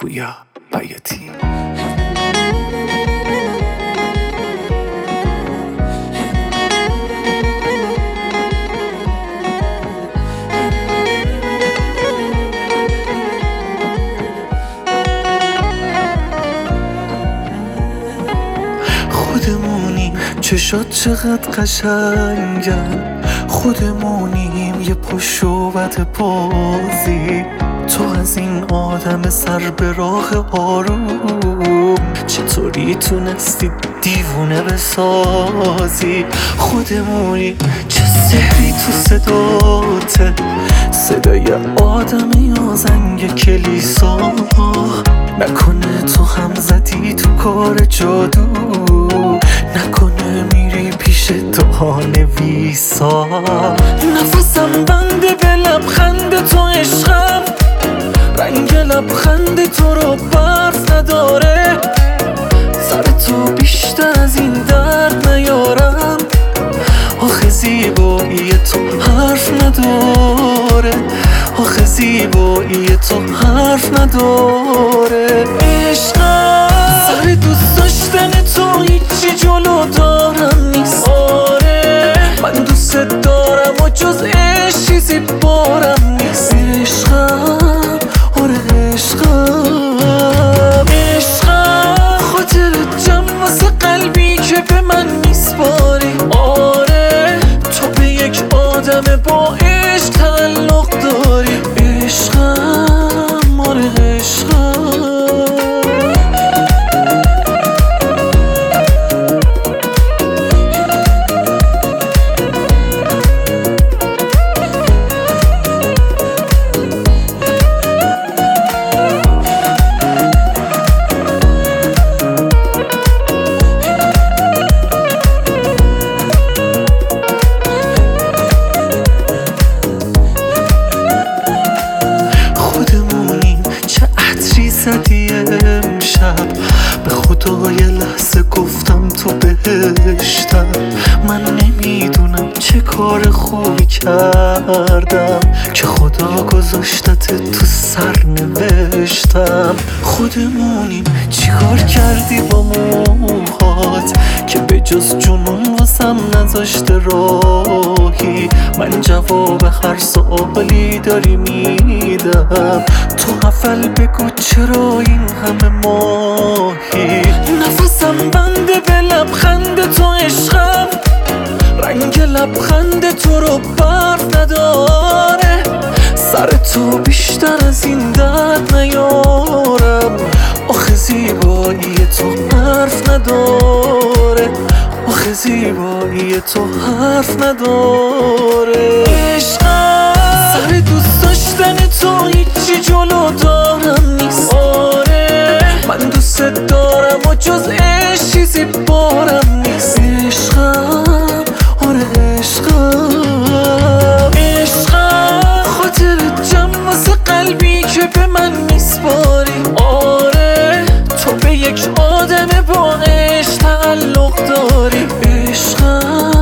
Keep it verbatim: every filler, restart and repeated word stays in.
پویا بیاتی. خودمونیم چشات چقدر قشنگن، خودمونیم یه پشت و بد بازی. تو از این آدم سر به راه آروم چطوری تونستی دیوونه بسازی؟ خودمونی چه سحری تو صداته، صدای آدم یا زنگ کلیسا. نکنه تو هم زدی تو کار جادو، نکنه میری پیش تا نویسا. نفسم بنده به لبخند تو عشقم، رنگ لبخند تو رو برف نداره. سر تو بیشتر از این درد نیارم، آخه زیبایی تو حرف نداره، آخه زیبایی تو حرف نداره. عشقم سر دوست داشتن تو هیچی جلو دارم نیست. آره من دوست دارم و جز عشق چیزی بارم نیست. عشقم آره عشقم، عشقم خاطر جمع واسه قلبی که به من میسپاری. آره تو به یک آدم با عشق تعلق داری. عشقم آره عشقم. زدی امشب به خدا یه لحظه گفتم تو بهشتم. من نمیدونم چه کار خوبی کردم که خدا گذاشتت تو سرنوشتم. خودمونیم چیکار کردی با موهات که به جز جنون واسم نذاشته راهی؟ من جواب هر سوالی داری میدم، تو اول بگو چرا این همه ماهی؟ نفسم بنده به لبخند تو عشقم، رنگ لبخند تو رو برف نداره. سر تو بیشتر از این درد نیارم، آخه زیبایی تو حرف نداره، آخه زیبایی تو حرف نداره. عشقم سر دوست داشتن تو هیچی جلو دارم نیست. آره من دوست دارم و جز عشق چیزی بارم نیست. عشقم آره عشقم، عشقم خاطر جمع واسه قلبی که به من میسپاری. آره تو به یک آدم با عشق تعلق داری. عشقم